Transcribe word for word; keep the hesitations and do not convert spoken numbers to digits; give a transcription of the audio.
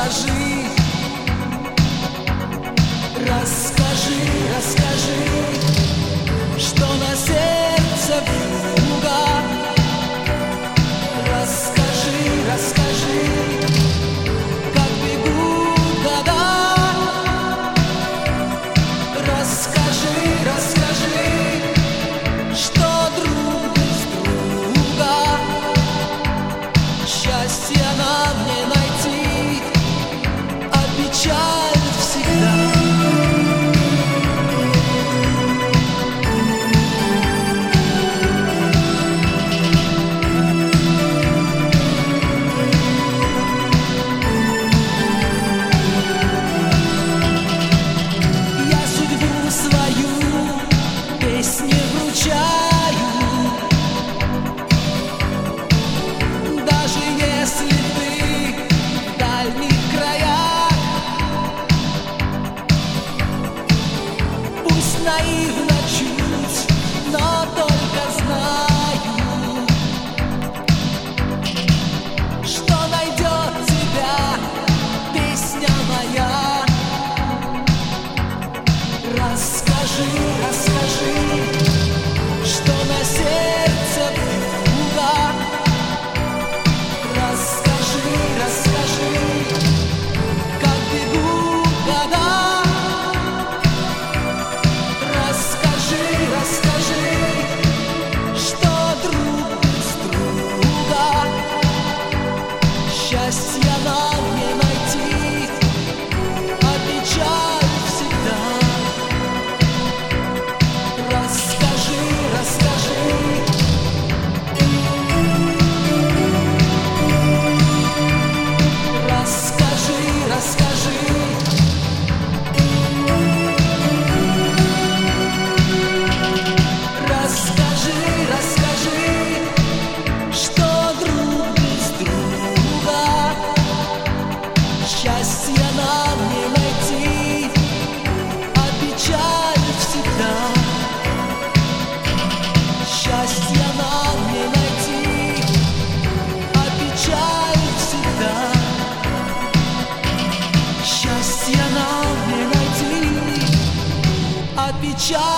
расскажи, расскажи, расскажи, что на сердце вьюга. Расскажи, расскажи, как бегут года. Расскажи, расскажи, что друг без друга. Счастье нам не найти, а печаль всегда. Я судьбу свою песне вручаю, даже если ты в дальних краях. Пусть наивно чуть, но только знаю, что найдет тебя песня моя. Расскажи, расскажи, что на сердце вьюга. Расскажи, расскажи, как бегут года. Расскажи, расскажи, что друг без друга. Счастья нам не найти, а печаль всегда. Расскажи, расскажи, расскажи, расскажи, расскажи, расскажи, что друг без друга. Счастья нам не найти, а печаль всегда. Счастья нам не найти, а печаль всегда. Счастья нам не найти, а печаль